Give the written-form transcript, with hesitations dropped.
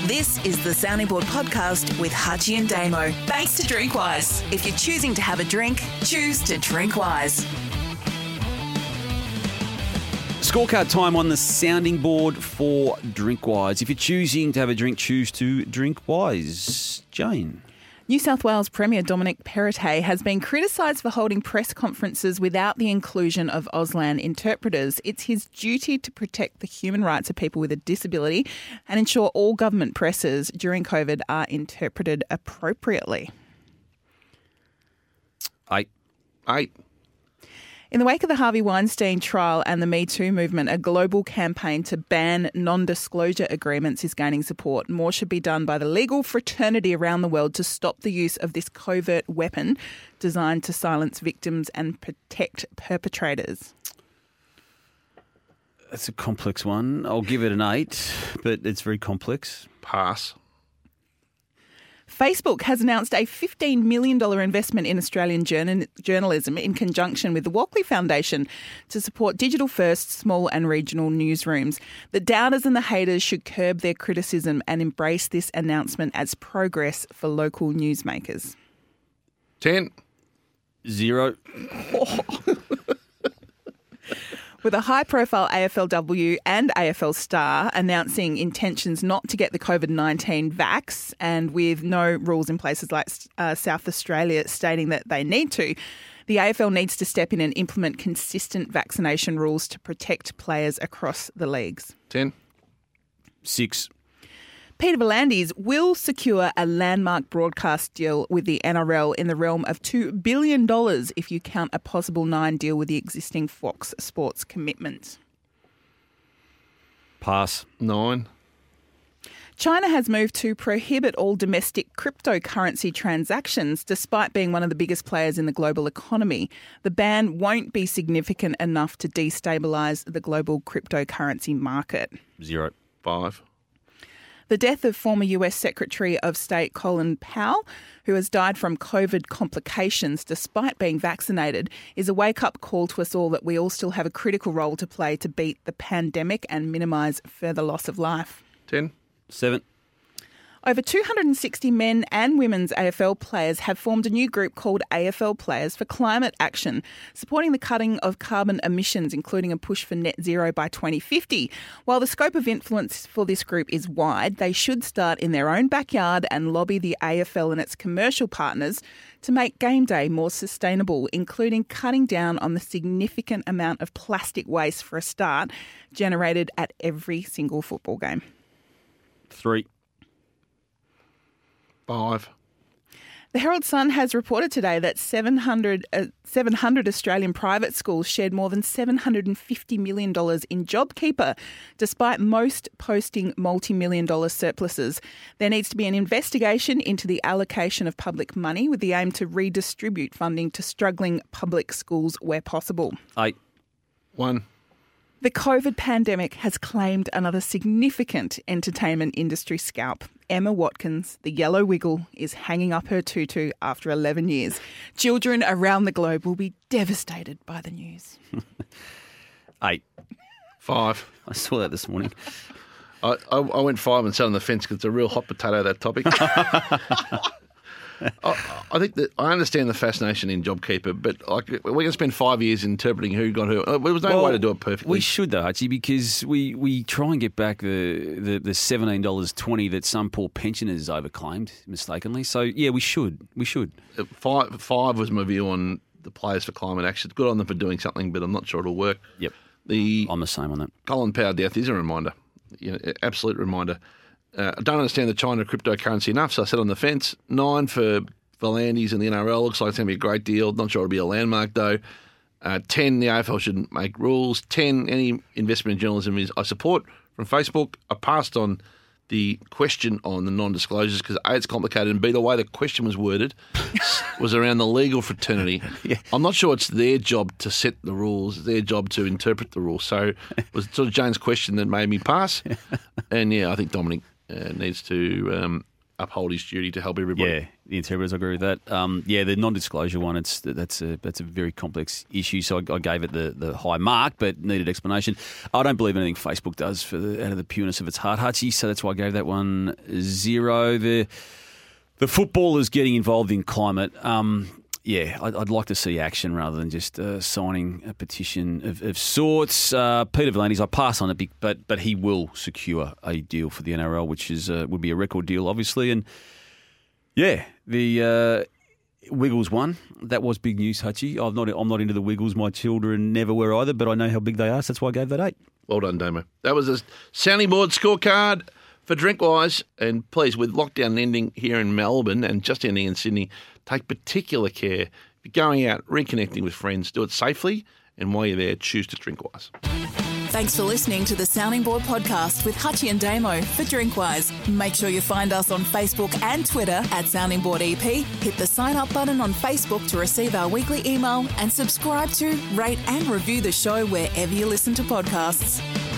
This is the Sounding Board podcast with Hutchie and Damo. Thanks to Drinkwise. If you're choosing to have a drink, choose to drink wise. Scorecard time on the sounding board for Drinkwise. If you're choosing to have a drink, choose to drink wise. Jane. New South Wales Premier Dominic Perrottet has been criticised for holding press conferences without the inclusion of Auslan interpreters. It's his duty to protect the human rights of people with a disability and ensure all government presses during COVID are interpreted appropriately. 8. In the wake of the Harvey Weinstein trial and the Me Too movement, a global campaign to ban non-disclosure agreements is gaining support. More should be done by the legal fraternity around the world to stop the use of this covert weapon designed to silence victims and protect perpetrators. That's a complex one. I'll give it an 8, but it's very complex. Pass. Facebook has announced a $15 million investment in Australian journalism in conjunction with the Walkley Foundation to support digital-first small and regional newsrooms. The doubters and the haters should curb their criticism and embrace this announcement as progress for local newsmakers. 10. 0. With a high-profile AFLW and AFL star announcing intentions not to get the COVID-19 vax, and with no rules in places like South Australia stating that they need to, the AFL needs to step in and implement consistent vaccination rules to protect players across the leagues. 10. 6. Peter V'landys will secure a landmark broadcast deal with the NRL in the realm of $2 billion if you count a possible 9 deal with the existing Fox Sports commitment. Pass. 9. China has moved to prohibit all domestic cryptocurrency transactions despite being one of the biggest players in the global economy. The ban won't be significant enough to destabilise the global cryptocurrency market. 0. 5. The death of former US Secretary of State Colin Powell, who has died from COVID complications despite being vaccinated, is a wake-up call to us all that we all still have a critical role to play to beat the pandemic and minimise further loss of life. 10. 7. Over 260 men and women's AFL players have formed a new group called AFL Players for Climate Action, supporting the cutting of carbon emissions, including a push for net zero by 2050. While the scope of influence for this group is wide, they should start in their own backyard and lobby the AFL and its commercial partners to make game day more sustainable, including cutting down on the significant amount of plastic waste for a start generated at every single football game. 3. 5. The Herald Sun has reported today that 700 Australian private schools shared more than $750 million in JobKeeper, despite most posting multi-million-dollar surpluses. There needs to be an investigation into the allocation of public money with the aim to redistribute funding to struggling public schools where possible. 8. 1. The COVID pandemic has claimed another significant entertainment industry scalp. Emma Watkins, the yellow wiggle, is hanging up her tutu after 11 years. Children around the globe will be devastated by the news. 8. 5. I saw that this morning. I went 5 and sat on the fence because it's a real hot potato, that topic. I think that I understand the fascination in JobKeeper, but we're going to spend 5 years interpreting who got who. There was no way to do it perfectly. We should, though, Hutchie, because we try and get back the $17.20 that some poor pensioners overclaimed mistakenly. So, yeah, we should. 5 was my view on the Players for Climate Action. Good on them for doing something, but I'm not sure it'll work. Yep. I'm the same on that. Colin Powell death is a reminder, absolute reminder. I don't understand the China cryptocurrency enough, so I sat on the fence. 9 for V'landys and the NRL. Looks like it's going to be a great deal. Not sure it'll be a landmark, though. 10, the AFL shouldn't make rules. 10, any investment in journalism is I support. From Facebook, I passed on the question on the non-disclosures because A, it's complicated, and B, the way the question was worded was around the legal fraternity. Yeah. I'm not sure it's their job to set the rules, it's their job to interpret the rules. So it was sort of Jane's question that made me pass. And, yeah, I think Dominic needs to uphold his duty to help everybody. Yeah, the interpreters, I agree with that. The non-disclosure one, that's a very complex issue, so I gave it the high mark, but needed explanation. I don't believe anything Facebook does out of the pureness of its heart, Hutchie, so that's why I gave that one 0. The footballers getting involved in climate, I'd like to see action rather than just signing a petition of sorts. Peter V'landys, I pass on it, but he will secure a deal for the NRL, which would be a record deal, obviously. And the Wiggles won. That was big news, Hutchie. I'm not into the Wiggles. My children never were either, but I know how big they are, so that's why I gave that 8. Well done, Damo. That was a sounding board scorecard for Drinkwise. And please, with lockdown ending here in Melbourne and just ending in Sydney, take particular care. If you're going out, reconnecting with friends, do it safely. And while you're there, choose to Drinkwise. Thanks for listening to the Sounding Board podcast with Hutchie and Damo for Drinkwise. Make sure you find us on Facebook and Twitter at Sounding Board EP. Hit the sign up button on Facebook to receive our weekly email and subscribe to, rate and review the show wherever you listen to podcasts.